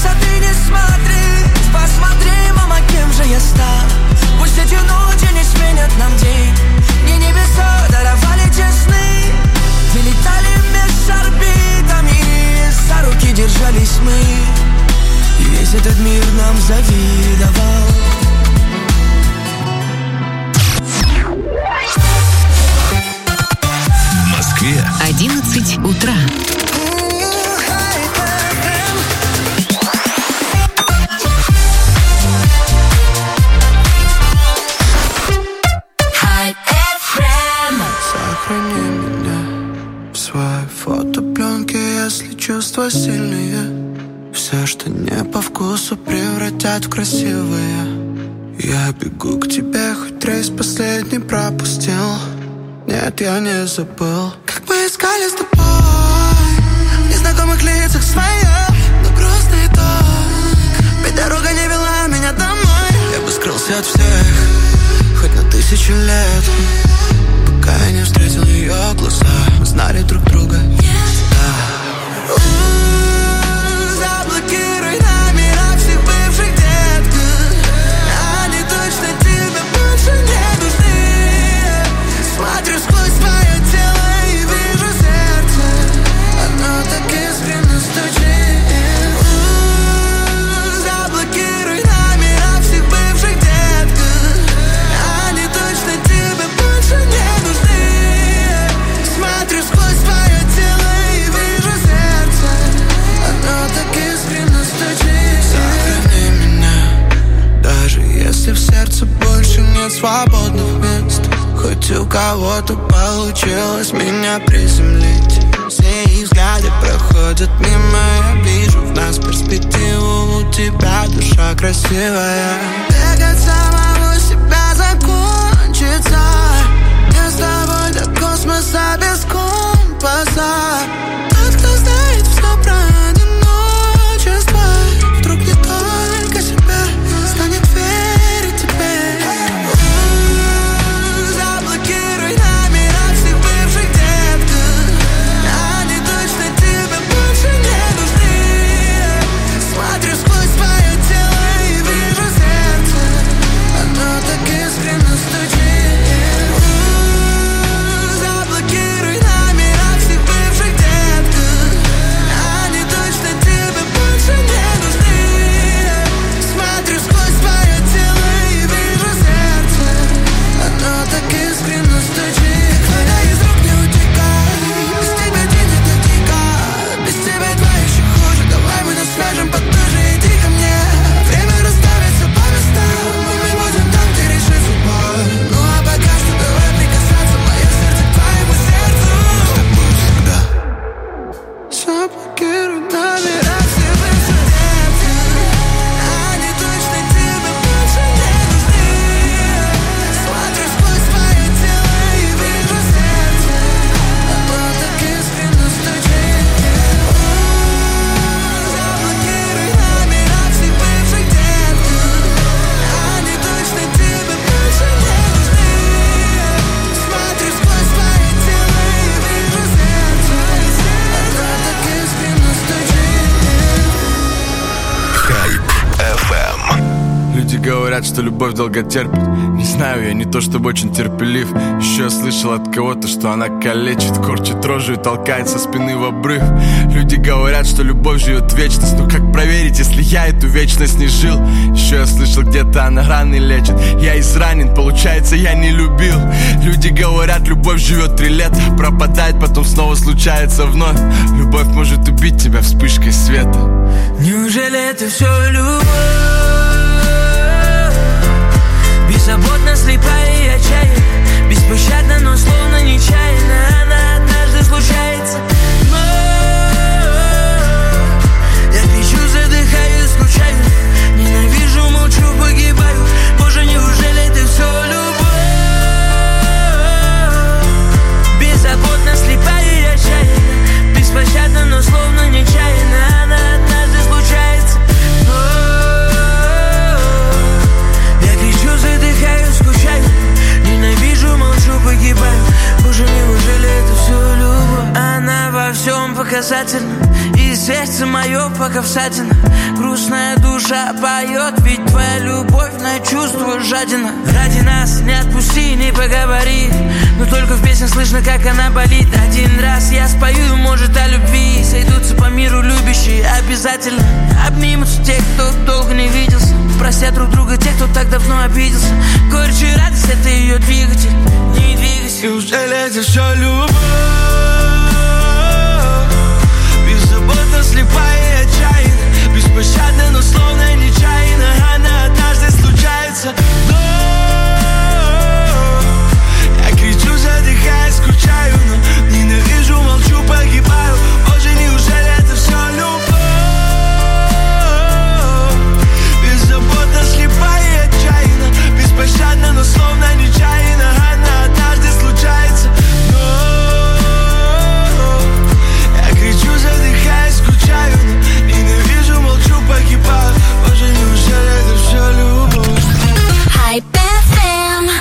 высоты не смотри. Посмотри, мама, кем же я стал. Пусть эти ночи не сменят нам день. Мне небеса даровали те сны. Вылетали меж орбитами, за руки держались мы. И весь этот мир нам завидовал. В Москве 11 утра. Сохрани меня в своей фотопленке, если чувства сильные. Все, что не по вкусу, превратят в красивое. Я бегу к тебе, хоть рейс последний пропустил. Нет, я не забыл, как мы искали с тобой в незнакомых лицах своих, но грустный итог. Ведь дорога не вела меня домой. Я бы скрылся от всех, хоть на 1000 лет, пока я не встретил ее глаза. Мы знали друг друга. Да. Заблокируй номера всех бывших, детка. Они точно тебе больше не нужны. Смотрю сквозь твое тело и вижу сердце. Оно так искренне стучит. Заблокируй номера всех бывших, детка. Они точно тебе больше не нужны. Смотрю сквозь твое тело и вижу сердце. Оно так искренне стучит. Сохрани меня, даже если в сердце больше нет свободных мест. Хоть у кого-то получилось меня приземлить. Все их взгляды проходят мимо. Я вижу в нас перспективу. У тебя душа красивая. Бегать самого себя закончится. Я с тобой до космоса без компаса. Тот, кто знает все про одиночество, вдруг не только себя станет верить тебе. Заблокируй номера всех бывших, детка. Они точно тебе больше не нужны. Смотрю сквозь твое тело и вижу сердце. Оно так искренне стучит. Заблокируй номера всех бывших, детка. Они точно тебе больше не нужны. Смотрю сквозь твое тело и вижу сердце. Оно так искренне стучит. Когда из рук не утекай, без тебя день это дико. Без тебя два еще хуже. Давай мы нас свяжем потуже, иди ко мне. Время расставит все по местам. Мы будем там, где решит судьба. Ну а пока что давай прикасаться. Мое сердце к твоему сердцу. С тобой всегда. Заблокируй номера всех бывших, детка. Они точно тебе больше не нужны. Смотрю сквозь твое тело и вижу сердце. Оно так искренне стучит. Заблокируй номера всех бывших, детка. Они точно тебе больше не нужны. Смотрю сквозь твое тело и вижу сердце. Оно так искренне стучит. Хайп FM. Люди говорят, что любовь долго терпит. Не знаю, я не то чтобы очень терпелив. Еще я слышал от кого-то, что она калечит, корчит рожу и толкает со спины в обрыв. Люди говорят, что любовь живет вечность. Но как проверить, если я эту вечность не жил? Еще я слышал, где-то она раны лечит. Я изранен, получается, я не любил. Люди говорят, любовь живет 3 лета, пропадает, потом снова случается вновь. Любовь может убить тебя вспышкой света. Неужели это все любовь? Беззаботно, слепая и отчаянна, беспощадна, но словно нечаянно. Она однажды случается. Но я кричу, задыхаюсь, скучаю. Ненавижу, молчу, погибаю. Боже, неужели это все любовь? Беззаботно, слепая и отчаянна, беспощадна, но словно нечаянно. Она однажды случается. Я кричу, задыхаюсь, скучаю. Ненавижу, молчу, погибаю. Боже, неужели это все любовь? Она во всем показательна, и сердце мое показательно. глубоко всадина. Грустная душа поет, ведь твоя любовь на чувство жадина. Ради нас не отпусти, не поговори, но только в песне слышно, как она болит. Один раз я спою, может, о любви. Сойдутся по миру любящие, обязательно обнимутся те, кто долго не виделся. Простят друг друга те, кто так давно обиделся. Горечь и радость — это ее двигатель. Не двигайся. Неужели это все любовь? Беззаботно, слепая и отчаянна, беспощадна, но словно нечаянно. Она однажды случается. Но я кричу, задыхаясь, скучаю, но ненавижу, молчу, погибаю. Боже, неужели это все любовь? Беззаботно, слепая и отчаянна, беспощадна, но словно нечаянно. Она однажды случается. Но я кричу, задыхаясь, скучаю, но ненавижу, молчу, погибаю. Боже, неужели это все любовь? Hype FM.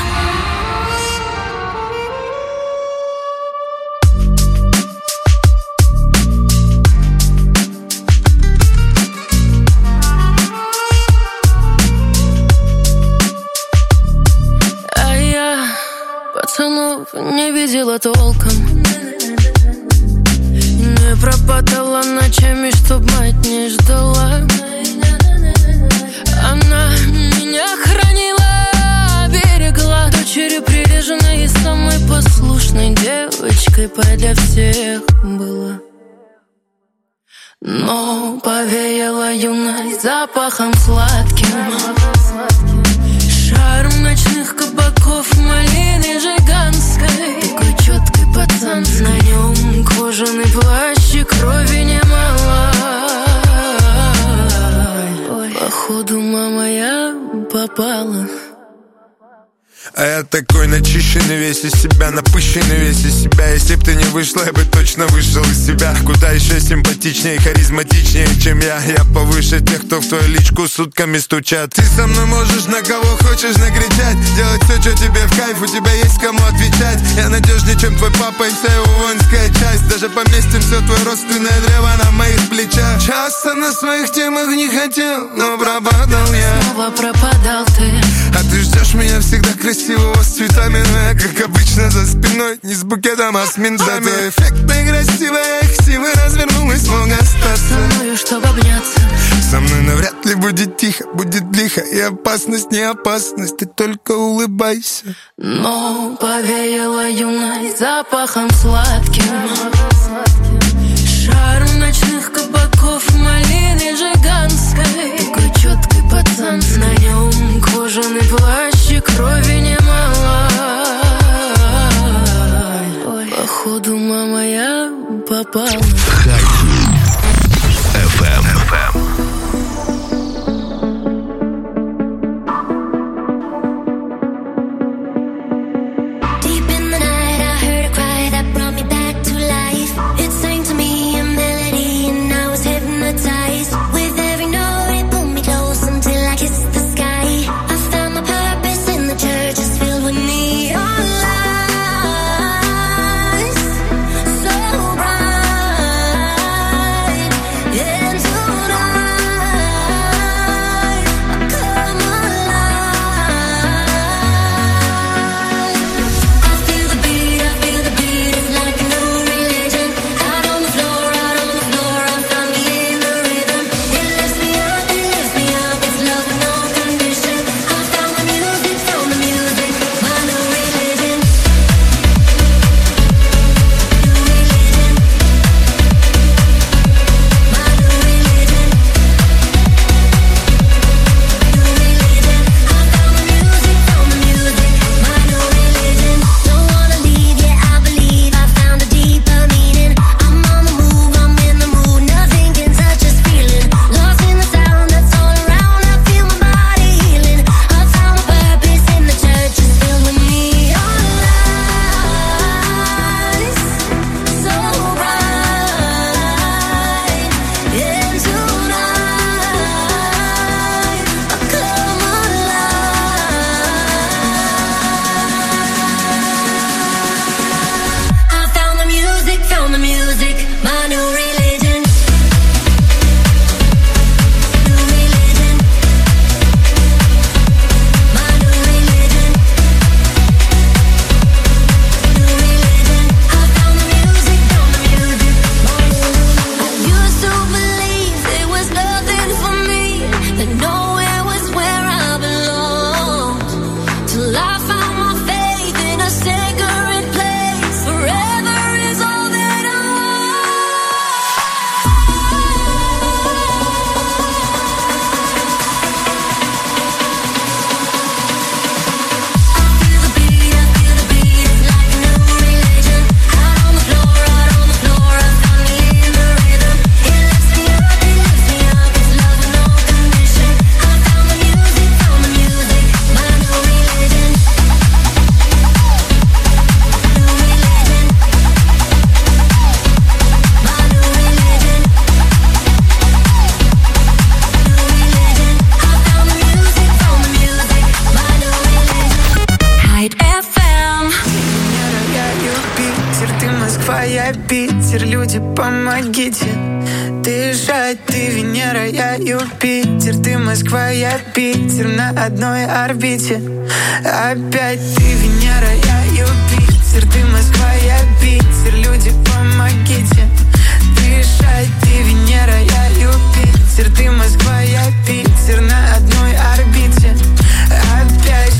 А я пацанов не видела толком, не пропадала ночами, чтоб мать не ждала. Она меня хранила, берегла. Дочерью приреженной и самой послушной девочкой для всех была. Но повеяла юность запахом сладким, шаром ночных кабаков, малины жиганской. Такой четкий пацан, на нем кожаный плащ и крови немало. Ой, походу, мама, я попала. А я такой начищенный весь из себя, напыщенный весь из себя. Если б ты не вышла, я бы точно вышел из себя. Куда еще симпатичнее, харизматичнее, чем я. Я повыше тех, кто в твою личку сутками стучат. Ты со мной можешь на кого хочешь накричать, делать все, что тебе в кайф, у тебя есть кому отвечать. Я надежнее, чем твой папа и вся его воинская часть. Даже поместим все твое родственное древо на моих плечах. Часто на своих темах не хотел, но пропадал я. Снова пропадал ты. А ты ждешь меня всегда красивого, с цветами, но я, как обычно, за спиной, не с букетом, а с ментами. Зато эффектная, красивая, ксивы развернулась, мог остаться Со мною, чтоб обняться. Со мной навряд ли будет тихо, будет лихо. И опасность, не опасность, ты только улыбайся. Но повеяла юность запахом сладким, шаром ночных кабаков, малины жиганской. Такой четкий пацан, на нем кожаный плащ и крови немало. Ой, походу, мама, я попала. FM. So bright. Юпитер, люди, помогите дышать. Ты Венера, я Юпитер, ты Москва, я Питер, на одной орбите. Опять ты Венера, я Юпитер, ты Москва, я Питер, люди, помогите дышать. Ты Венера, я Юпитер, ты Москва, я Питер, на одной орбите. Опять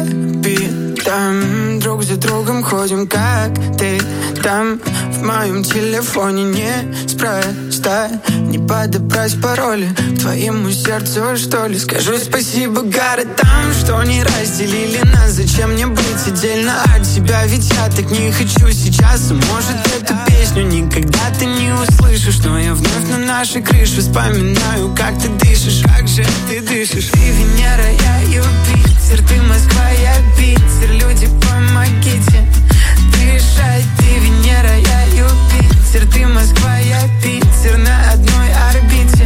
по пятам, друг за другом ходим, как ты там. В моем телефоне неспроста не подобрать пароли к твоему сердцу, что ли. Скажу спасибо городам, что не разделили нас. Зачем мне быть отдельно от тебя, ведь я так не хочу сейчас. Может, эту песню никогда ты не услышишь, но я вновь на нашей крыше вспоминаю, как ты дышишь, как же ты дышишь. Ты Венера, я Юпитер, ты Москва, я Питер, люди, помогите дышать. Ты Венера, я Юпитер, ты Москва, я Питер, на одной орбите.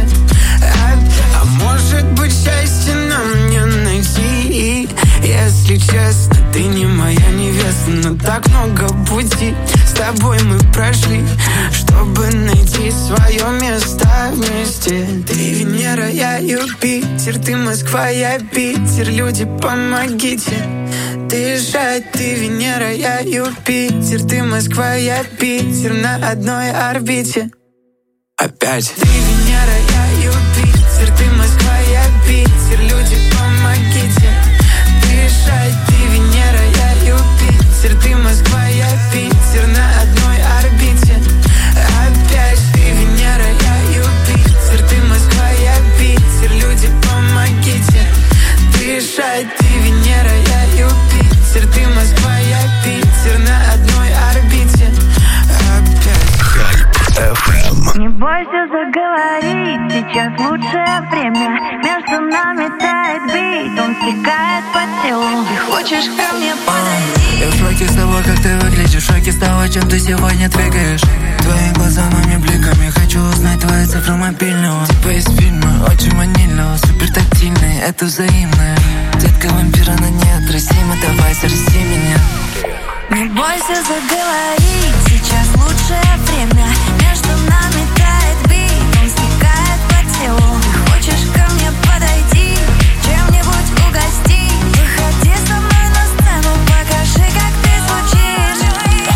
А может быть, счастье нам не найти? Если честно, ты не моя невеста, но так много пути с тобой мы прошли, чтобы найти свое место вместе. Ты Венера, я Юпитер, ты Москва, я Питер, люди, помогите дышать. Ты Венера, я Юпитер, ты Москва, я Питер, на одной орбите. Опять. Ты Венера, я Юпитер, ты Москва, я Питер, люди, помогите дышать. Ты Венера, я Юпитер, ты Москва, я Питер, на одной орбите. Опять. Ты Венера, я Юпитер, ты Москва, я Питер, люди, помогите дышать. Ты Венера, я Юпитер, ты Москва, я Питер, на одной орбите. Опять. Hype FM. Не бойся заговорить, сейчас лучшее время. Между нами тает бит, он стекает по телу. Ты хочешь ко мне подойти? Я в шоке с того, как ты выглядишь, в шоке с того, чем ты сегодня двигаешь. Твои глаза моими бликами, хочу узнать твои цифры мобильного. Типа из фильма, очень ванильного, супер тактильный, это взаимное. Детка вампира на неотразима, давай зарази меня. Не бойся заговорить, сейчас лучшее время. Между нами тает бит, он стекает по телу. Ты хочешь ко мне подойти, чем-нибудь угости? Выходи со мной на сцену, покажи, как ты звучишь.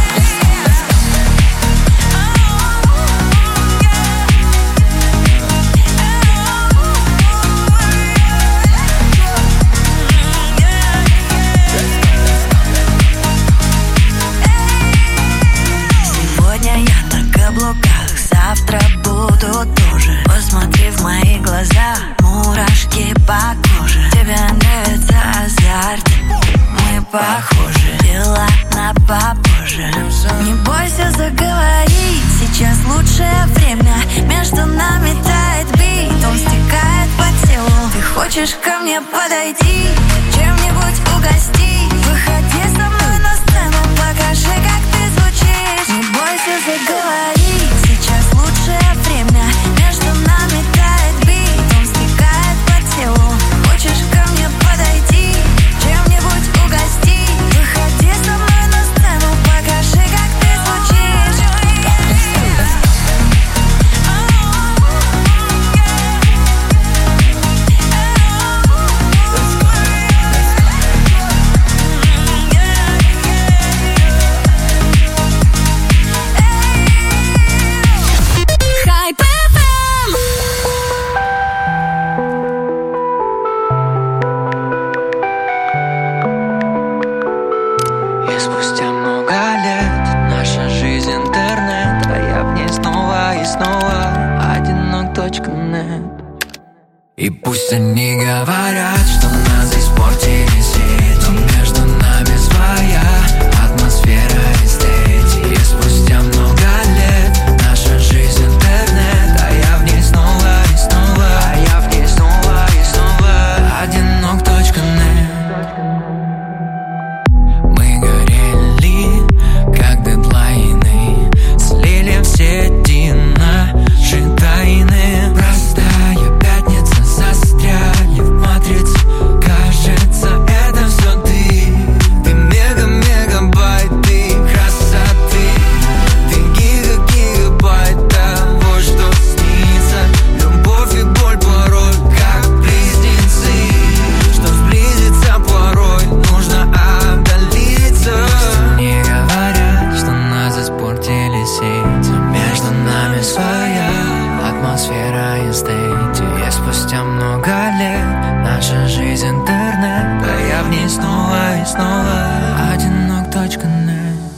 Сегодня я на каблуках, завтра буду тоже. Посмотри в мои глаза, мурашки по коже. Тебе нравится азарт, мы похожи, дела на попозже. Не бойся заговорить, сейчас лучшее время. Между нами тает бит, он стекает по телу. Ты хочешь ко мне подойти, чем-нибудь угости? Выходи со мной на сцену, покажи, как ты звучишь. Не бойся заговорить, сейчас лучшее время. Между нами тает бит, он стекает по телу. Хочешь ко мне подойти, чем-нибудь угости? Выходи со мной на сцену, покажи, как ты звучишь. Hype FM. И спустя много лет наша жизнь интернет, а я в ней снова и снова одинок .нет. И пусть они говорят, что нас испортили сети, но между нами своя атмосфера и эстетика. И спустя много лет наша жизнь интернет, а я в ней снова и снова, а я в ней снова и снова одинок .нет. Мы горели, как дедлайны, слили все наши тайны. Простая пятница, застряли в матрице. Кажется, это все ты. Ты мега-мега спустя много лет наша жизнь интернет, а я в ней снова и снова одинок.нет.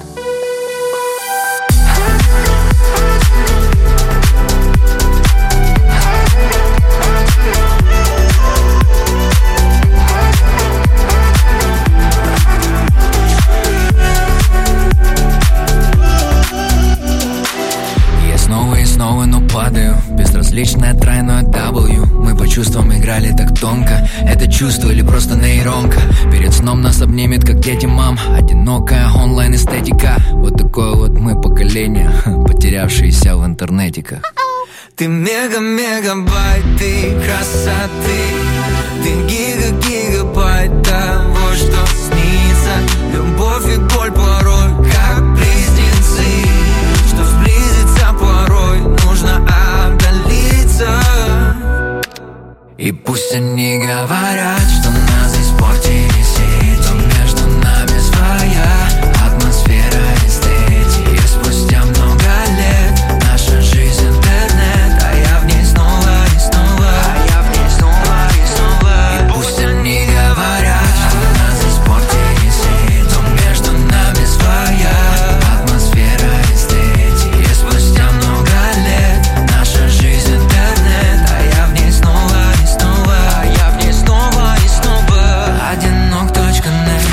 Снова, но падаю. Безразличное тройное W. Мы по чувствам играли так тонко. Это чувство или просто нейронка? Перед сном нас обнимет, как дети мам. Одинокая онлайн-эстетика. Вот такое вот мы поколение, потерявшееся в интернетиках. Ты мега-мегабайт, ты красоты. Ты гига-гигабайт того, что снится. Любовь и боль порой, как близнецы. Что сблизиться порой нужно отдалиться. И пусть они говорят, что нас испортили сети, но между нами своя атмосфера эстетики. И спустя много лет наша жизнь интернет, а я в ней снова и снова, а я в ней снова и снова. И пусть они говорят, что нас испортили сети, но между нами своя атмосфера эстетики. И спустя много лет наша жизнь интернет, а я в ней снова и снова, а я в ней снова и снова одинок.нет.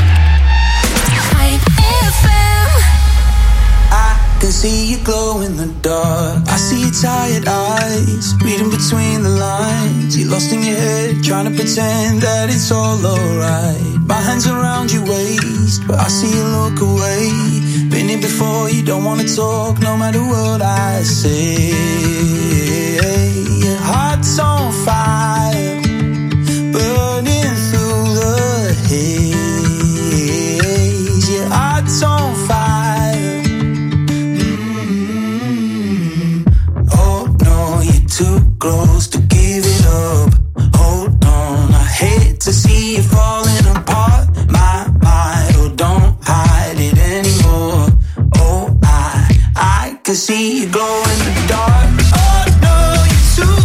I can see you glow in the dark. I see your tired eyes, reading between the lines. You're lost in your head, trying to pretend that it's all alright. My hands around your waist, but I see you look away. Been here before, you don't wanna talk, no matter what I say. Your heart's on fire, burning through the haze. Your heart's on fire. Too close to give it up. Hold on, I hate to see you falling apart. My mind, oh don't hide it anymore. Oh I can see you glow in the dark. Oh no, you're too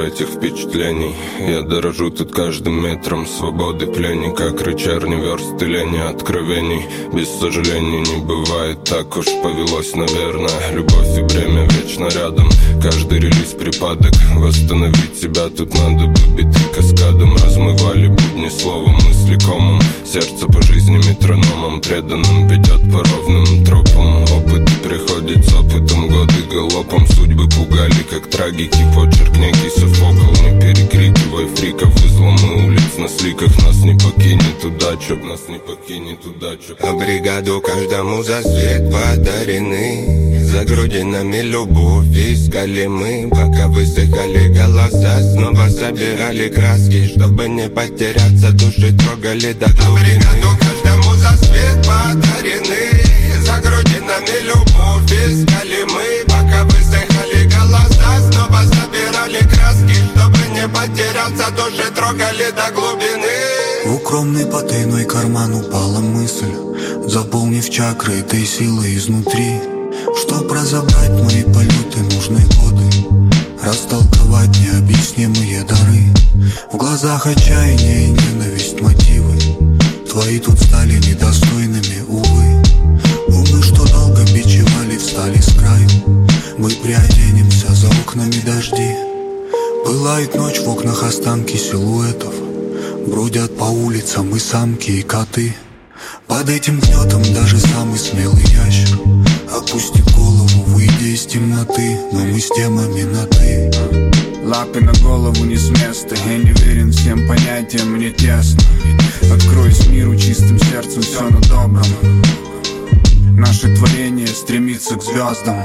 этих впечатлений. Я дорожу тут каждым метром свободы пленника, как рычарни версты лени откровений. Без сожалений не бывает, так уж повелось, наверное. Любовь и бремя вечно рядом, каждый релиз припадок. Восстановить себя тут надо бы биты каскадом. Размывали будни словом, мысли комом. Сердце по жизни метрономом преданным ведет по ровным тропам. Опыт приходит с опытом, годы галопом. Судьбы пугали, как трагики, почерк некий Софокл. Не перекрикивай фриков, изломы улиц на сликах. Нас не покинет удача, нас не покинет удача. А бригаду каждому за свет подарены. За грудинами любовь искали мы, пока высыхали голоса. Снова собирали краски, чтобы не потеряться. Души трогали до глубины. А бригаду каждому за свет подарены. За грудинами любовь искали мы, пока высыхали голоса. Снова собирали краски, чтобы не потеряться. Души трогали до глубины. В укромный потайной карман упала мысль, заполнив чакры этой силой изнутри. Чтоб разобрать мои полеты, нужны годы, растолковать необъяснимые дары. В глазах отчаяние и ненависть мотивы, твои тут стали недостойными, увы. Умы, что долго бичевали, встали с краю. Мы приоденемся, за окнами дожди. Пылает ночь, в окнах останки силуэтов. Бродят по улицам и самки, и коты. Под этим гнетом даже самый смелый ящер опустит голову, выйдя из темноты. Но мы с темами на «ты». Лапы на голову не с места. Я не верен всем понятиям, мне тесно. Откроюсь миру чистым сердцем, все на добром. Наше творение стремится к звездам.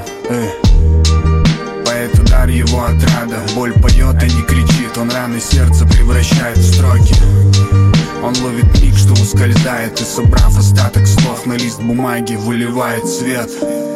Поэт дар его отрада. Боль поет, а не кричит. Он раны сердца превращает в строки. Он ловит миг, что ускользает. И собрав остаток слов на лист бумаги, выливает свет.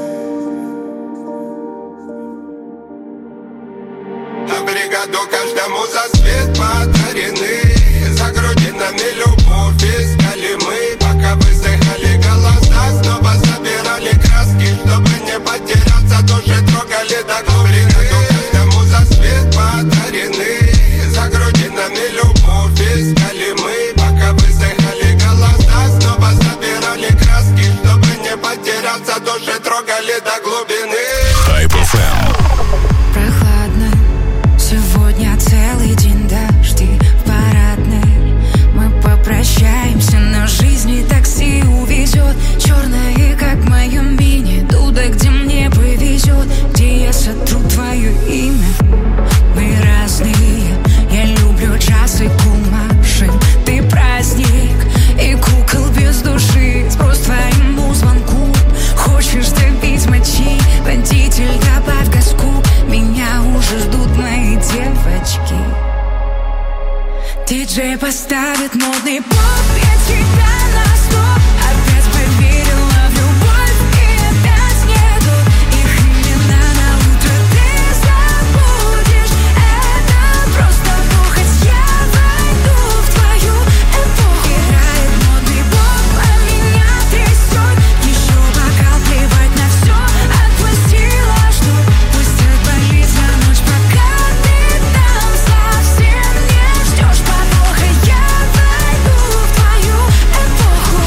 А бригаду каждому за свет подарены. За грудинами любовь искали мы, пока высыхали голоса. Снова собирали краски, чтобы не потеряться. Души трогали до глубины. Каждому за свет подарены. За грудинами любовь искали мы, пока высыхали голоса. Снова собирали краски, чтобы не потеряться. Души трогали до глубины. Hype FM. Прохладно, сегодня целый день дожди в парадной. Мы попрощаемся, но жизнь такси увезет. Черное, как в моем мини, туда, где мне повезет, где я сотру твое имя. Мы разные, я люблю час и кумашин. Ты праздник и кукол без души. Спрос твоему звонку. Хочешь добить мочи, водитель, добавь газку. Меня уже ждут мои девочки. Диджей поставит модный поп. Я тебя на стоп. Опять поверила в любовь и опять нету их имена. На утро ты забудешь. Это просто похоть. Я войду в твою эпоху. Играет модный поп, а меня трясет. Еще бокал, плевать на все. Отпустила, что пусть отболится ночь, пока ты там совсем не ждешь подвоха. Я войду в твою эпоху.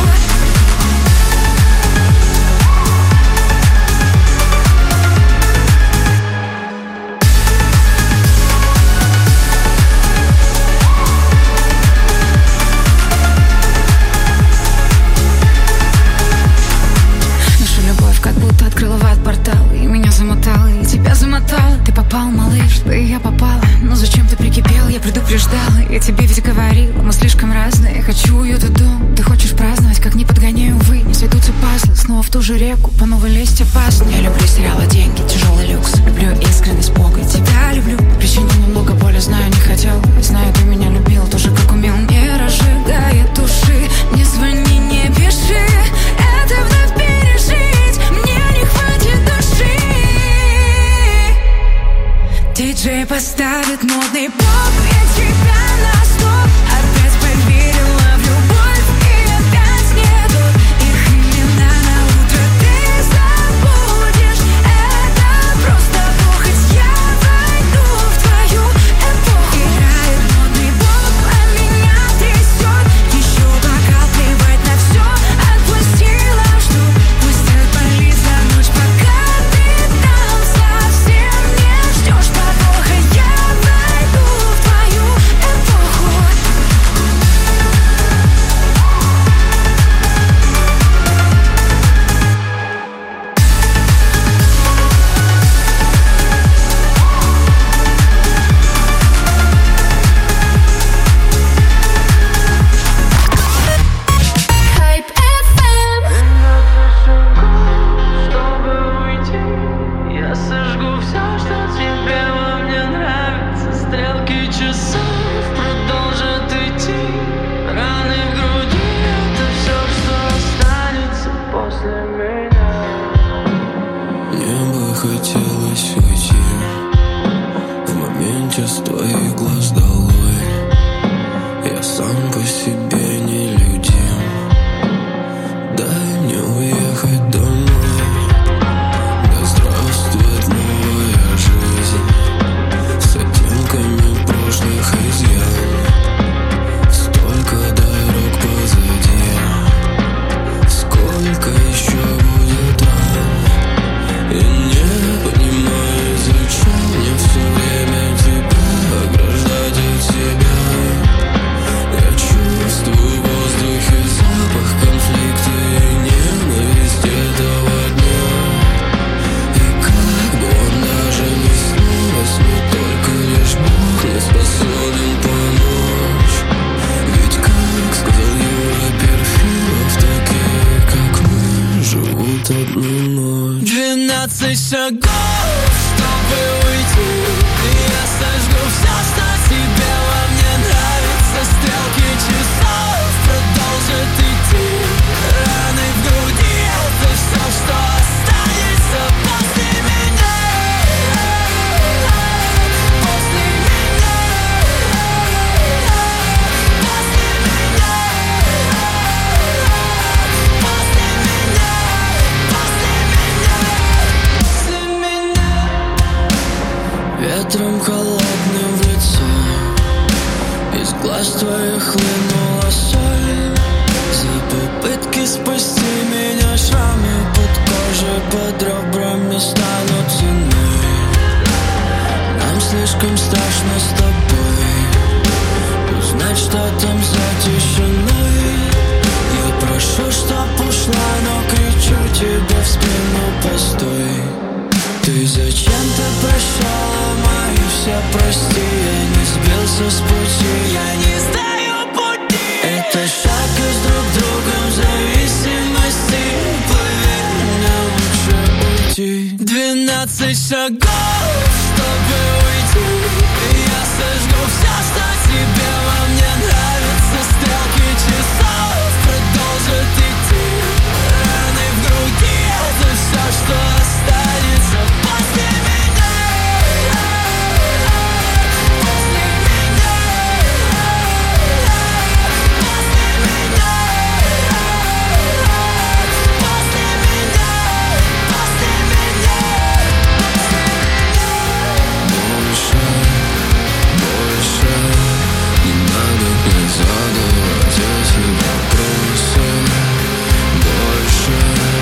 Наша любовь как будто открыла в ад портал. И меня замотала, и тебя замотала. Ты попал, малыш, да и я попала. Но зачем ты прикипел, я предупреждала. Я тебе ведь говорила, мы слишком разные. Хочу уют и дом, ты хочешь праздновать. Как не подгоняю, увы, не сойдутся пазлы. Снова в ту же реку, по новой лезть опасно. Я люблю сериалы, деньги, тяжелый люкс. Люблю искренность Бога, тебя люблю. Причинил немного боли, знаю, не хотел. Знаю, ты меня любил, тоже как умел. Не разжигая души, не звони, не пиши. Это вновь пережить, мне не хватит души. Диджей поставит модный поп. Я тебя на стоп. Опять поверила в любовь и опять нету их имена. На утро ты забудешь. Это просто похоть. Я войду в твою эпоху. бы хотелось уйти в моменте с твоих глаз долой. Я сам по себе нелюдим. Дай мне уехать домой. Да здравствует новая жизнь с оттенками прошлых изъян. Столько дорог позади, сколько еще будет ран. И не понимаю, зачем мне все время тебя ограждать от себя. Я чувствую в воздухе запах конфликта и ненависть этого дня. И как бы он даже не снилось, но только лишь Бог не способен помочь. Ведь, как сказал Юра Перфилов, такие, как мы, живут одну ночь. 12 шагов, чтобы уйти, и я сожгу все, что тебе во мне нравится. Стрелки часов продолжат идти. Раны в груди — это все, что останется после меня. После меня. После меня. После меня. После меня. Ветром холодным в лицо, из глаз твоих хлынула соль. За попытки спасти меня шрамы под кожей, под ребрами станут ценой. Нам слишком страшно с тобой узнать, что там за тишиной. Я прошу, чтоб ушла, но кричу тебе в спину: постой. Ты зачем-то прощала мои все прости. Я не сбился с пути, я не знаю пути. Это шаг из друг другом зависимости. Поверь, мне лучше уйти. 12 шагов, чтобы уйти, и я сожгу все, что тебе во мне нравится. Стрелки часов продолжат идти. Раны в груди — это все, что останется после меня. После меня. После меня. После меня. После меня. Больше не надо мне задавать эти вопросы. Больше,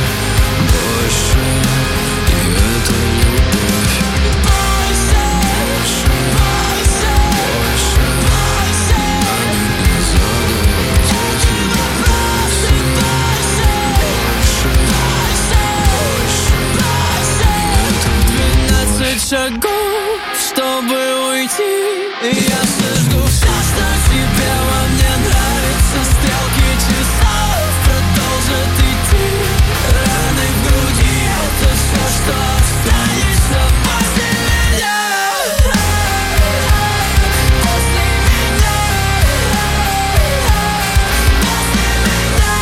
и это любовь. Больше, не надо мне задавать эти вопросы. Больше, и это 12 шагов, чтобы уйти, и я сожгу все, что тебе во мне нравится. Стрелки часов продолжат идти. Раны в груди — это все, что останется после меня. После меня. После меня.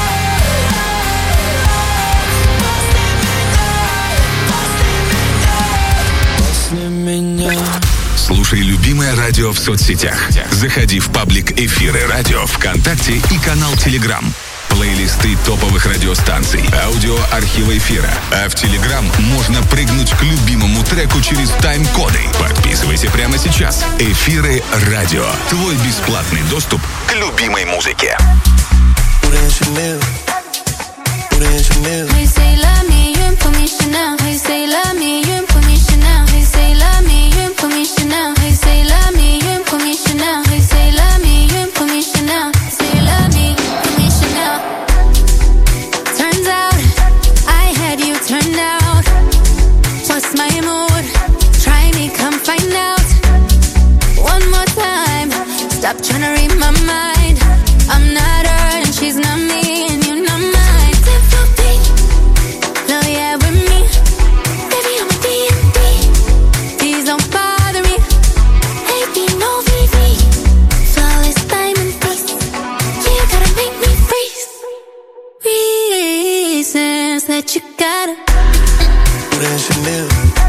После меня. Слушай любимое радио в соцсетях. Заходи в паблик «Эфиры радио» ВКонтакте и канал Телеграм. Плейлисты топовых радиостанций, аудиоархивы эфира. А в Телеграм можно прыгнуть к любимому треку через тайм-коды. Подписывайся прямо сейчас. «Эфиры радио». Твой бесплатный доступ к любимой музыке. Hey, say love me, you ain't for me Chanel. Hey, say love me, you ain't for me Chanel. Hey, say love me, you ain't for me Chanel. Hey, say love me, you ain't for me Chanel. Hey, say love me, you ain't for me Chanel. Say love me, for me Chanel. Turns out I had you turned out. What's my mood? Try me, come find out. One more time. Stop trying to read my mind. I'm not her and she's not me, and you're not mine. Love yeah with me. Baby, I'm a D&D. Please don't bother me. Baby, no VV. Flawless diamond piece. You gotta make me freeze. Reasons that you gotta. Chanel.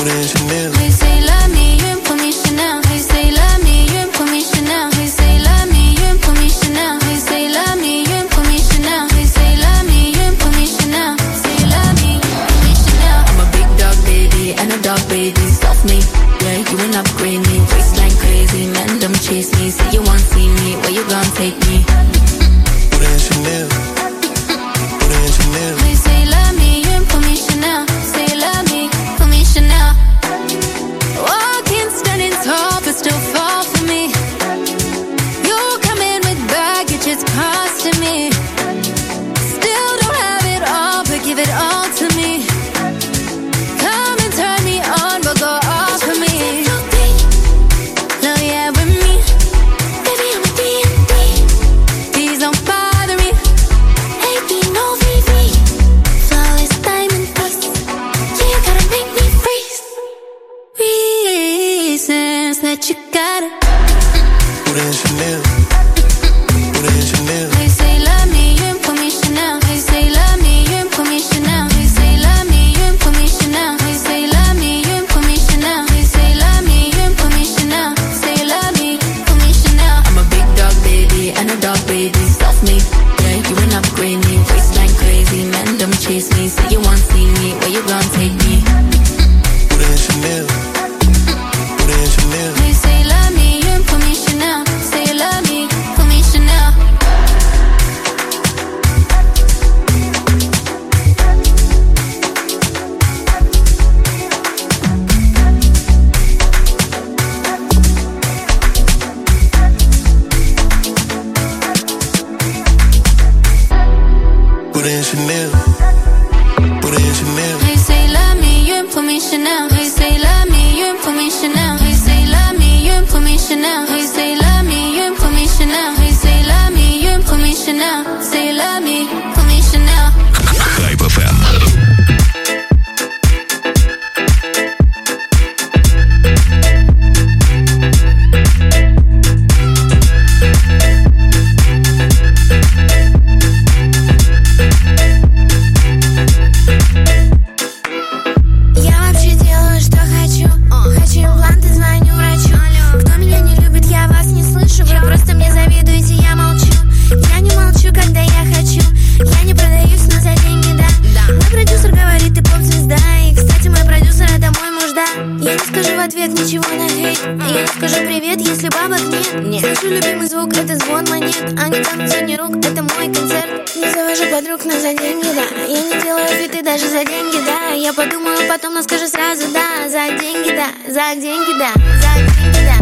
Hey, say love me, you ain't put me Chanel. Hey, say love me, you ain't put me Chanel. Hey, say love me, you ain't put me Chanel. Hey, say love me, you ain't put me Chanel. Hey, say love me, you ain't put me Chanel. Say love me, put me Chanel. I'm a big dog baby and a dog baby. Soft me, yeah, you ain't upgrade me. Waistline crazy, men don't chase me. Say you want see me, where you gon' take me? Put it in Chanel. Put it in Chanel. Hey, say love me, you ain't put me Chanel. Say love me, put me Chanel. Walking, standing tall, but still fall for me. You come in with baggage, it's costing me. Still don't have it all, but give it all to me. Come and turn me on, but go off for me. No, yeah, with me. Baby, I'm a D&D. Please don't bother me. AP, no VV. Flawless diamond piece. Yeah, you gotta make me freeze. Reasons that you gotta. Put it in Chanel. Put it in Chanel. Hey, say love me, you ain't put me Chanel. Hey, say love me, you ain't put me Chanel. Hey, say love me, you ain't put me Chanel. Hey, say love me, you ain't put me Chanel. Hey, say love me, you ain't put me Chanel. Say love me, put me Chanel. I'm a big dog baby and a dog baby. Soft me, yeah, you ain't upgrade me. Waistline crazy, men don't chase me. Say you want see me, where you gon' take me? Put it in Chanel. Put it in Chanel. Hey, say love me, you ain't put me Chanel. Say love me, put me Chanel. Put it in Chanel. Put it in Chanel. Hey, say love me, you ain't put me Chanel. Hey, say love me, you ain't put me Chanel. Hey, say love me, you ain't put me Chanel. Hey, say love me, you ain't put me Chanel. Hey, say love me, you ain't put me Chanel. Say love me, put me Chanel. Hype FM. Я вообще делаю, что хочу. Хочу импланты, звоню врачу. Кто меня не любит, я вас не слышу. Вы просто мне завидуете, я молчу. Я не молчу, когда я хочу. Я не продаюсь, но за деньги, да. Мой продюсер говорит, ты поп-звезда. И, кстати, мой продюсер, это мой муж, да. Я не скажу в ответ ничего на хейт. Я не скажу привет, если бабок нет. Слышу любимый звук, это звон монет. А не там сотни рук, это мой концерт. Не завожу подруг, но за деньги, да. Я не делаю фиты даже за деньги, да. Я подумаю потом, но скажу сразу, да. За деньги, да, за деньги, да. За деньги, да.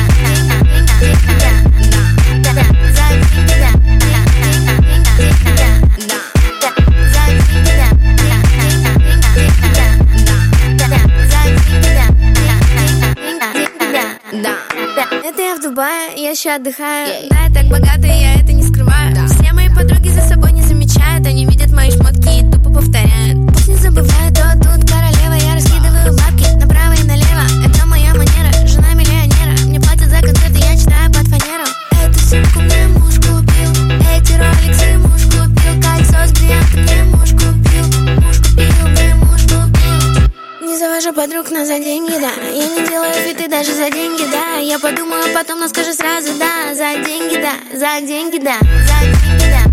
Это я в Дубае, я еще отдыхаю. Да, я так богата, я это не скрываю. Все мои подруги за собой не замечают. Они видят мои шмотки и тупо повторяют. Пусть не забывают, то тут королева. Я раскидываю бабки направо и налево. Это моя манера, жена миллионера. Мне платят за концерты, я читаю под фанеру. Эту сумку мне муж купил. Эти роликсы муж купил. Кольцо с бриллиантом мне муж купил. Муж купил, мне муж купил. Не завожу подруг, но за деньги, да. Я не делаю фиты даже за деньги, да. Я подумаю потом, но скажу сразу, да. За деньги, да, за деньги, да. За деньги, да.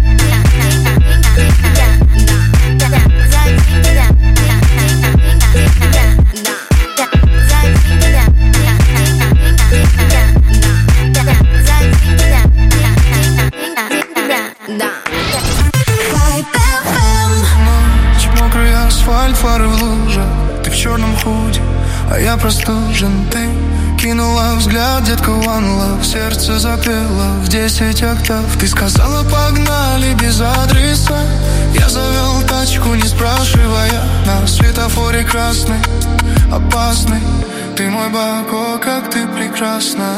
Мокрый асфальт, фары в луже. Ты в черном худи, а я простужен. Ты кинула взгляд, детка, one love. Сердце запело в 10 октав. Ты сказала, погнали без адреса. Я завел тачку, не спрашивая. На светофоре красный, опасный. Ты мой Бако, как ты прекрасна.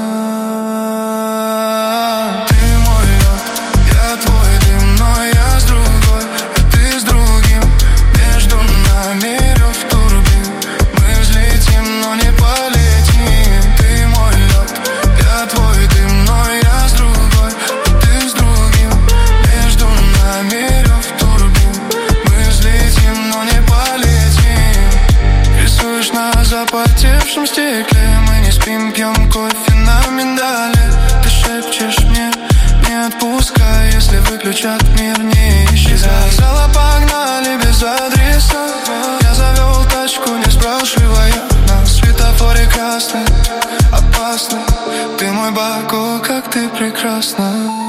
Ты мой лед, я твой дым, но я с другой, а ты с другим. Между нами рев турбин. Мы взлетим, но не полетим. Ты мой лед, я твой дым, но я с другой, а ты с другим. Между нами рев турбин. Мы взлетим, но не полетим. Рисуешь на запотевшем стекле. Мы не спим, пьем кофе на миндале. Ты шепчешь мне, не отпускай, если выключат мир, не исчезай. Сказала, погнали без адреса. Я завел тачку, не спрашивая. На светофоре красный, опасный. Ты мой Баку, как ты прекрасна.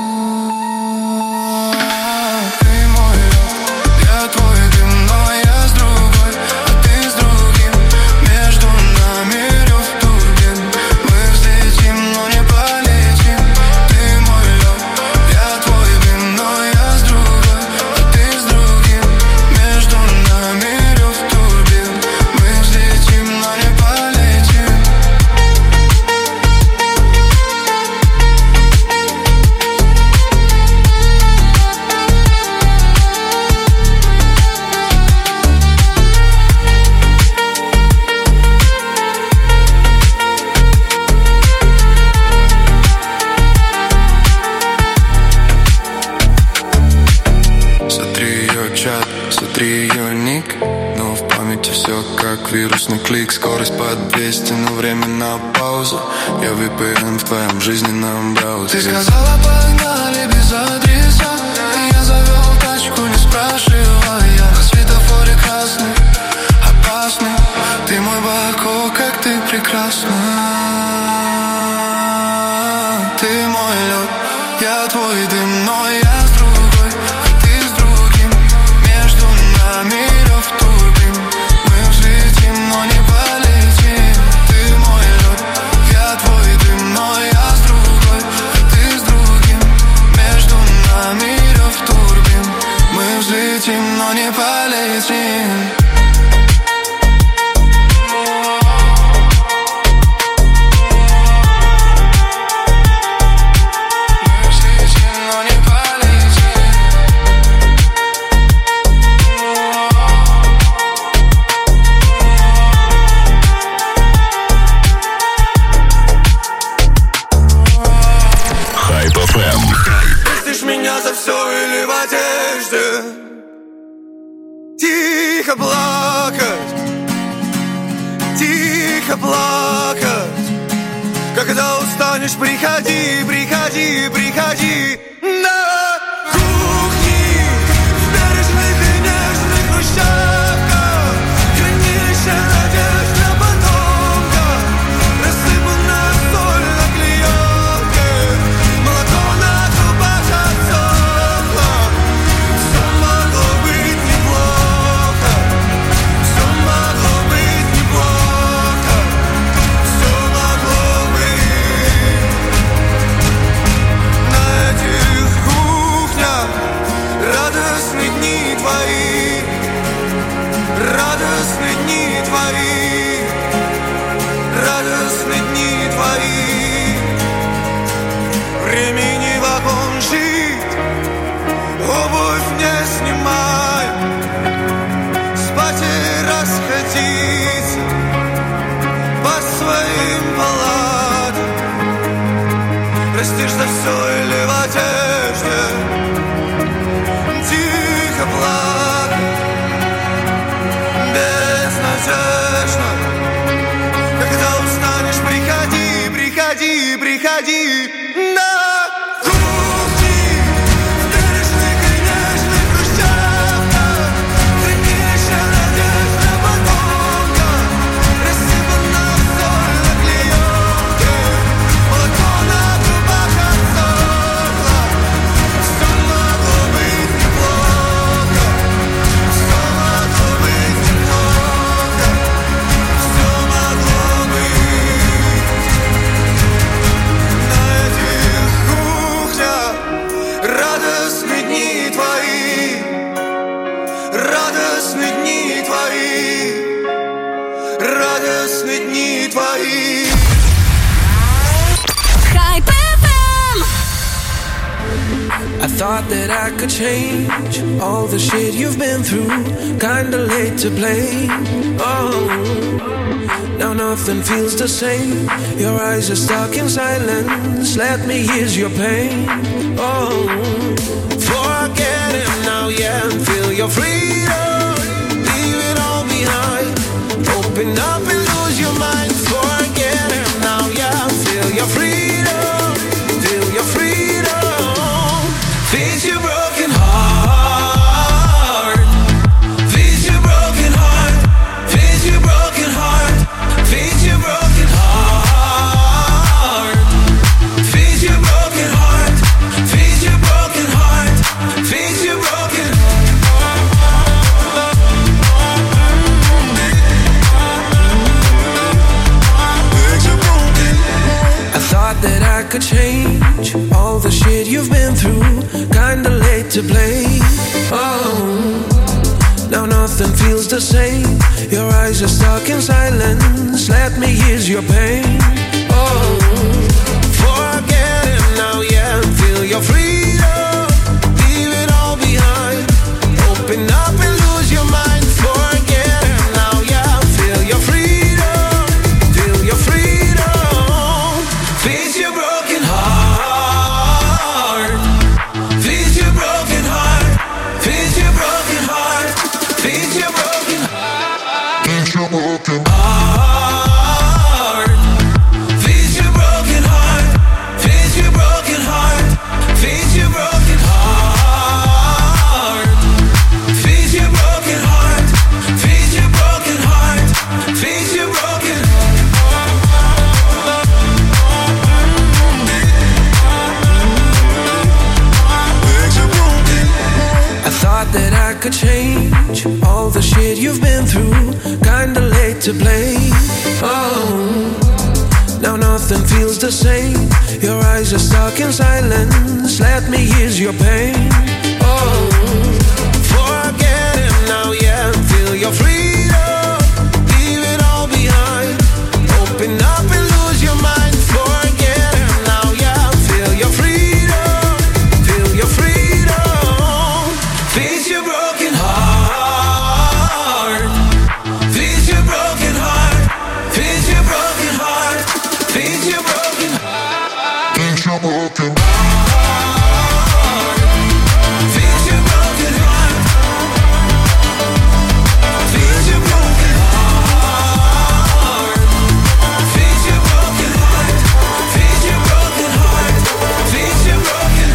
Вирусный клик, скорость под 200, но время на паузу. Я VPN в твоем жизненном браузере. Ты сказала, погнали без адреса. Я завел тачку, не спрашивая. На светофоре красный, опасный. Ты мой Баку, как ты прекрасна. Ты мой лед, я твой дым, но я с другой, а ты с другим. Между нами рев турбин. Но не полетим. Ты мой лед, я твой дым, но я с другой, а ты с другим. Между нами рев турбин. Мы взлетим, но не полетим. Тихо плакать, тихо плакать. Когда устанешь, приходи, приходи, приходи. На кухне, в бережных и нежных хрущевках, хранилище надежд на потомках. Рассыпанная соль на клеенке, молоко на трубах отсохло. Все могло быть неплохо, все могло быть неплохо, все могло быть. На этих кухнях радостные дни твои, радостные дни твои, радостные дни твои. Времени вагон жить, обувь не снимай, спать и расходиться по своим палатам. Простишь за все или в одежде, тихо плакать, безнадежно. Когда устанешь, приходи, приходи, приходи. На кухне, в бережных и нежных хрущевках, хранилище надежд на потомках. Рассыпанная соль на клеенке, молоко на трубах отсохло. Все могло быть неплохо, все могло быть неплохо, все могло быть. На этих кухнях радостные дни твои, радостные дни твои, радостные дни твои. Hype FM. I thought that I could change all the shit you've been through. Kinda late to play. Oh, now nothing feels the same. Your eyes are stuck in silence. Let me ease your pain. Oh, forget it now, yeah, and feel your freedom. Leave it all behind. Hope Open up and lose your mind. Forget it now, yeah. Feel your freedom. Feel your freedom. Fix your broken heart. Fix your broken heart. Fix your broken heart. Fix your broken heart. Fix your broken heart. Fix your broken heart. Fix your broken I thought that I could change all the shit you've been through. Kinda late to blame. Oh, now nothing feels the same. Your eyes are stuck in silence. Let me ease your pain. Oh, forget it now, yeah. Feel your freedom. Leave it all behind. Open up and lose your mind. Forget it now, yeah. Feel your freedom. Feel your freedom. Fix your broken heart. Fix your broken heart. Fix your broken heart. Fix your broken heart. Fix your broken heart. Fix your broken heart. Fix your broken heart. Fix your broken heart. Fix your broken heart. Fix your broken heart. Fix your broken I thought that I could change all the shit you've been through. Kinda late to blame. Oh, now nothing feels the same. Your eyes are stuck in silence. Let me ease your pain. Oh, forget it now, yeah. Feel your freedom. Leave it all behind. Open up and lose your mind. Forget it now, yeah. Feel your freedom. Feel your freedom. Fix your broken heart. Fix your broken heart. Fix your broken heart. Fix your broken heart. Fix your broken heart. Fix your broken heart. Fix your broken heart. Fix your broken heart. Fix your broken heart. Fix your broken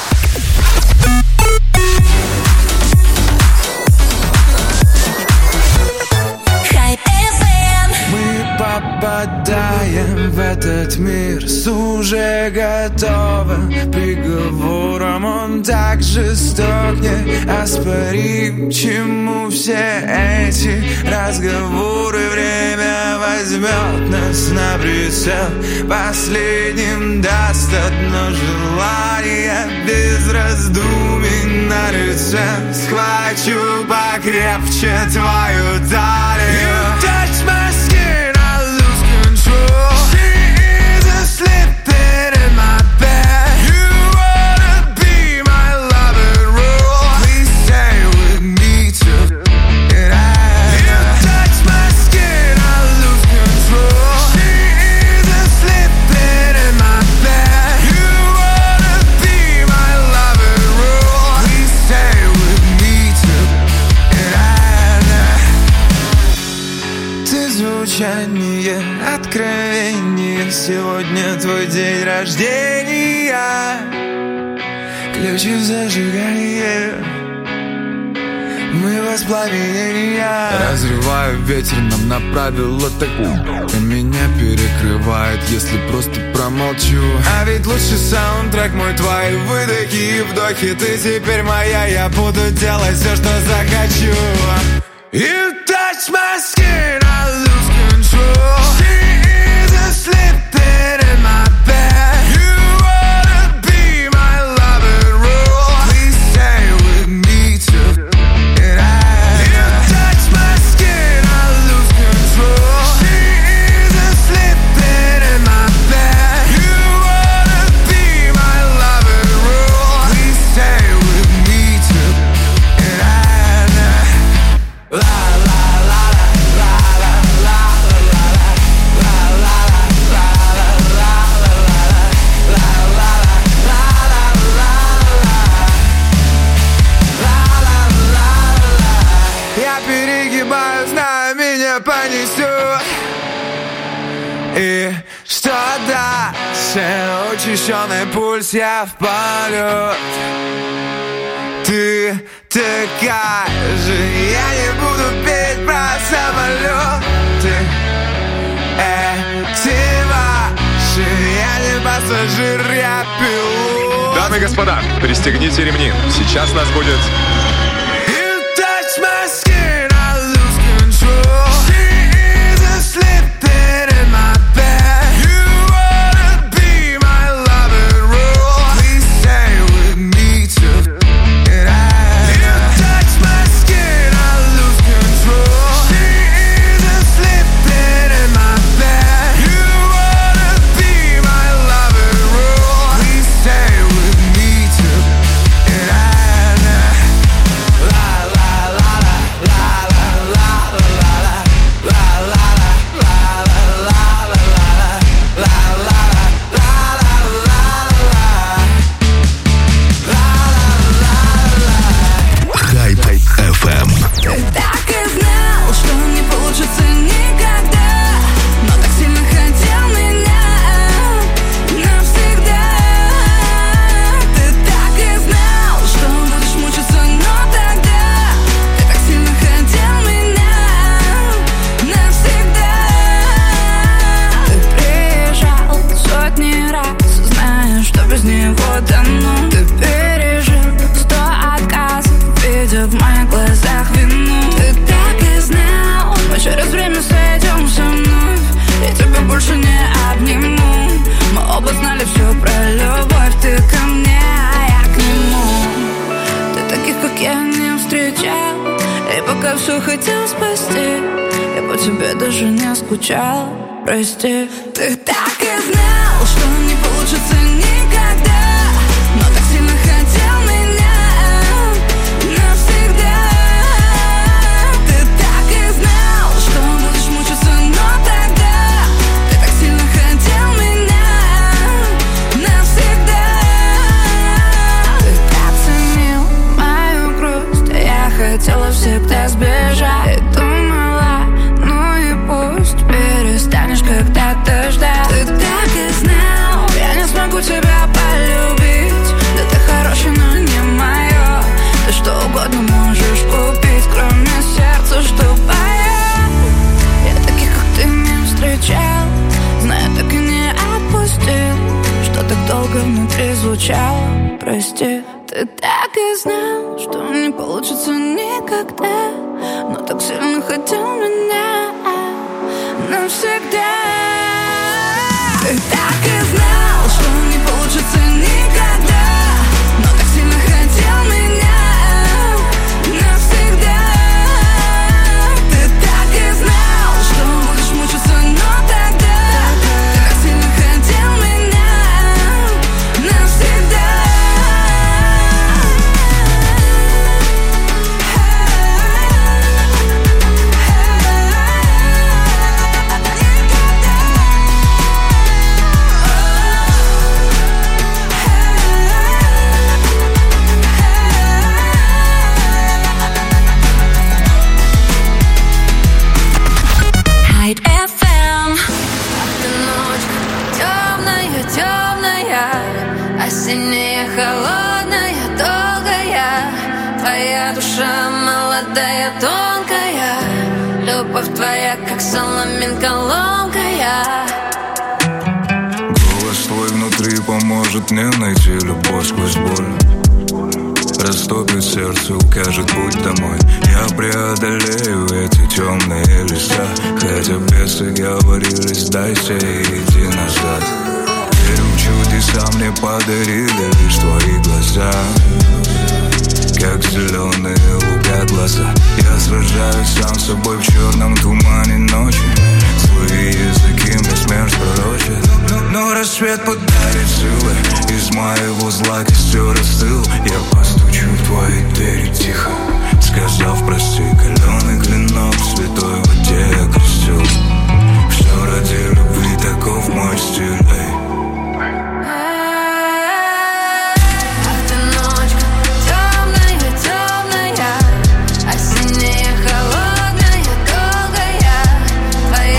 Хай FM. Мы попадаем в этот мир с уже готовым приговором. Он так жесток, неоспорим. Чему все эти разговоры? Время возьмет нас на прицел. Последним даст одно желание. Без раздумий на лице схвачу покрепче твою талию. You touch my skin, I lose control. She is asleep in my bed. You wanna be my love and rule. Please stay with me till it ends. You touch my skin, I lose control. She is asleep in my bed. You wanna be my love and rule. Please stay with me till it ends. Ты звучание, откровение. Сегодня твой день рождения. Ключи в зажигание. Мы воспламенения. Разрываю ветер, нам направило так. И меня перекрывает, если просто промолчу. А ведь лучший саундтрек мой, твои выдохи и вдохи. Ты теперь моя, я буду делать все, что захочу. You touch my skin, I lose control. She is asleep in my bed. You wanna be my love and rule. Please stay with me till it ends. You touch my skin, I lose control. She is asleep in my bed. You wanna be my love and rule. Please stay with me till it ends. La la la la la la. И что дальше? Учащенный пульс, я в полет. Ты такая же. Я не буду петь про самолеты. Эти ваши. Я не пассажир, я пилот. Дамы и господа, пристегните ремни. Сейчас нас будет... Прости, ты так и знал, что не получится никогда, но так сильно хотел меня навсегда. Ты так и знал, что будешь мучиться, но тогда ты так сильно хотел меня навсегда. Ты так ценил мою грусть, я хотела всегда сбежать. И думала, ну и пусть перестанешь когда-то ждать. Ты так и знал, я не смогу тебя полюбить. Да ты хороший, но не мое. Ты что угодно можешь купить, кроме сердца, что поет. Я таких, как ты, не встречал. Знаю, так и не отпустил, что так долго внутри звучало. Прости, ты так и знал, что не получится никогда, но так сильно хотел меня навсегда. Ты так и знал, что не получится никогда, но так сильно хотел меня навсегда. Ты так и знал, что будешь мучиться, но тогда ты так сильно хотел меня навсегда. Осенняя, холодная, долгая, твоя душа молодая, тонкая, любовь твоя, как соломинка ломкая. Голос твой внутри поможет мне найти любовь сквозь боль. Растопит сердце, укажет путь домой. Я преодолею эти темные леса, хотя бесы говорили, сдайся и иди назад. Чудеса мне подарили лишь твои глаза, как зеленые луга глаза. Я сражаюсь сам с собой в черном тумане ночи. Злые языки мне смерть пророчат, но рассвет подарит силы. Из моего зла костер остыл. Я постучу в твои двери тихо, сказав прости. Каленый клинок в святой воде я крестил. Все ради любви, таков мой стиль. Осенняя, холодная, долгая, твоя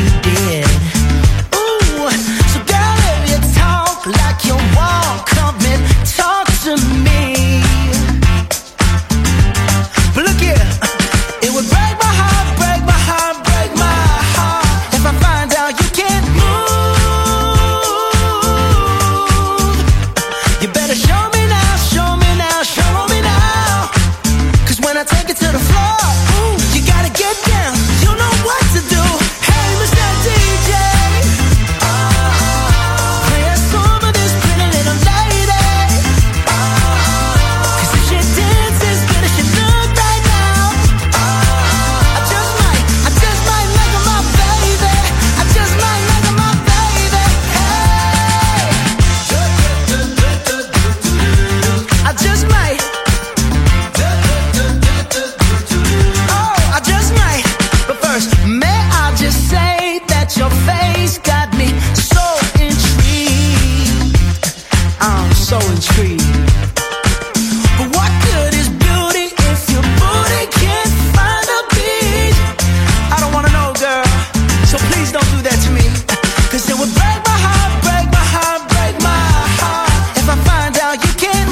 did. Ooh, so girl, if you talk like you walk, come and talk to me. But look here, it would break my heart, break my heart, break my heart if I find out you can't move. You better show me now, show me now, show me now. 'Cause when I take it to the floor, ooh, you gotta get down. You know what to do. Hey, Mr. DJ, play a song of this pretty little lady. 'Cause if she dances good as she look right now, I just might make her my baby. I just might make her my baby. Hey, I just might. Oh, I just might. But first, may I just say that your face got me so intrigued. I'm so intrigued. But what good is beauty if your booty can't find a beat? I don't wanna know, girl, so please don't do that to me. 'Cause it would break my heart, break my heart, break my heart if I find out you can't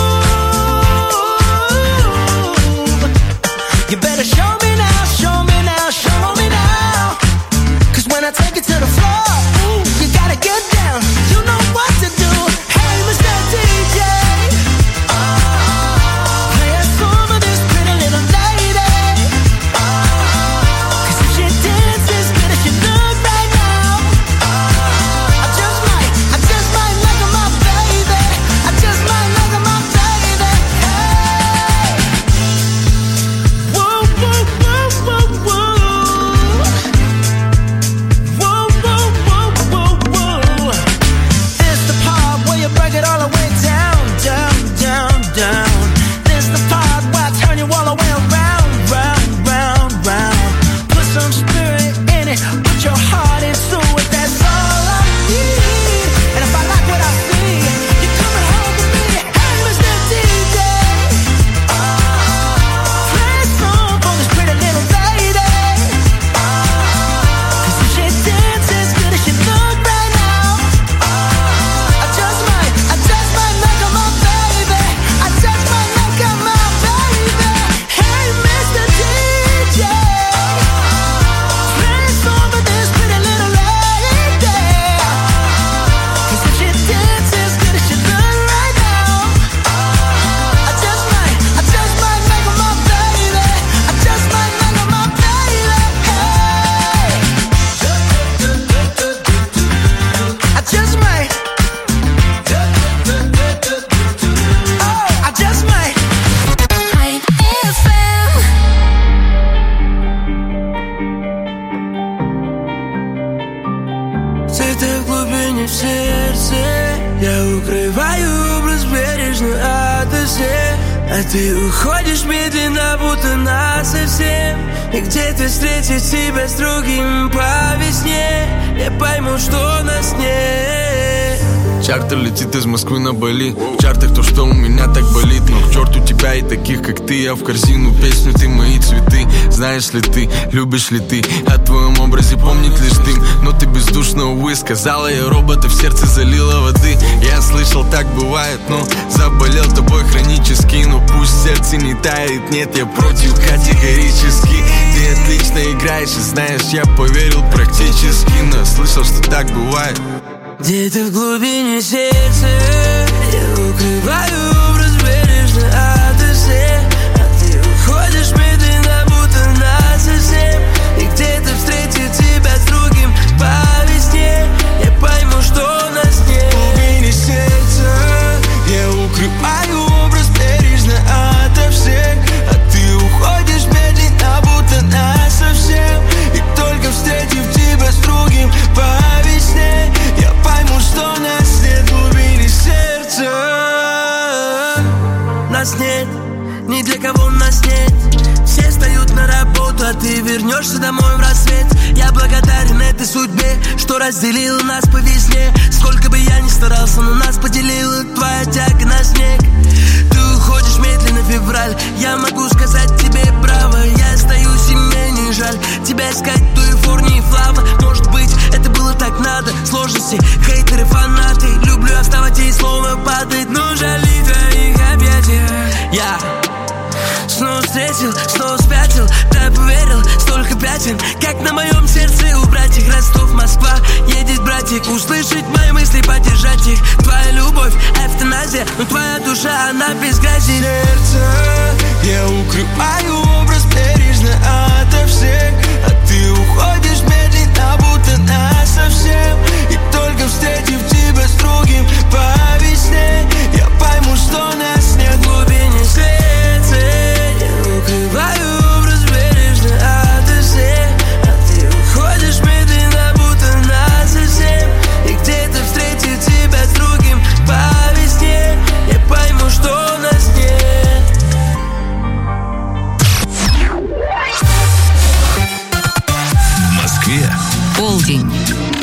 move. You better show me now, show me now, show me now. 'Cause when I take it to the floor, ooh, you gotta get down. You know what to do. Hey, Mr. DJ, play a song of this pretty little lady. 'Cause if she dances good as she look right now, I just might make her my baby. I just might make her my baby. Hey, whoa, whoa, whoa, whoa, whoa. Whoa, whoa, whoa, whoa, whoa. This the part where you break it all the way down, down, down, down. This the part where I turn you all the way around, round, round, round. Put some spirit in it, put your heart into it. That's all I need. And if I like what I see, you're coming home with me. Hey, Mr. DJ, play a song for this pretty little lady. 'Cause if she dances good as she look right now, I just might make her my baby. I just might make her my baby. Hey, Mr. DJ, play a song for this pretty little lady. 'Cause if she dances good as she look right now, I just might make her my baby. I just might make her my baby. Hey, I just might. Oh, I just might. High FM. Где-то в глубине в сердце я укрываю образ бережно ото всех, а ты уходишь медленно, будто насовсем. И где-то встретить тебя с другим по весне, я пойму, что нас нет. Чартер летит из Москвы на Бали. В чартах то, что у меня так болит. Но к черту тебя и таких, как ты. Я в корзину песню, ты мои цветы. Знаешь ли ты, любишь ли ты? О твоем образе помнит лишь дым. Но ты бездушно, увы, сказала я робота, в сердце залила воды. Я слышал, так бывает, но заболел тобой хронически. Но пусть сердце не тает, нет, я против категорически. Ты отлично играешь и знаешь, я поверил практически. Но слышал, что так бывает. Где-то в глубине сердца я укрываю образ бережно ото всех, а ты уходишь медленно, будто насовсем. И где-то встретить тебя с другим по весне, я пойму, что нас нет. В глубине сердца я укрываю образ бережно ото всех, а ты уходишь медленно, будто насовсем. И только встретив тебя с другим по весне, я пойму, что нас нет. В глубине сердца нас нет, ни для кого нас нет. Все встают на работу, а ты вернешься домой в рассвет. Я благодарен этой судьбе, что разделила нас по весне. Сколько бы я ни старался, но нас поделила твоя тяга на снег. Ты уходишь медленно, февраль, я могу сказать тебе браво. Я остаюсь, и мне не жаль тебя искать, Калифорнии, Флава. Может телепатик. Услышать мои мысли, поддержать их. Твоя любовь, эвтаназия, но твоя душа, она без грязи. Сердце, я укрываю образ бережно ото всех, а ты уходишь медленно, будто насовсем. И только встретив тебя с другим по весне, я пойму, что нас нет в глубине сердца. Я укрываю образ бережно ото всех, а ты уходишь медленно, будто насовсем. И где-то встретив тебя с другим по весне, я пойму, что нас нет. В Москве полдень.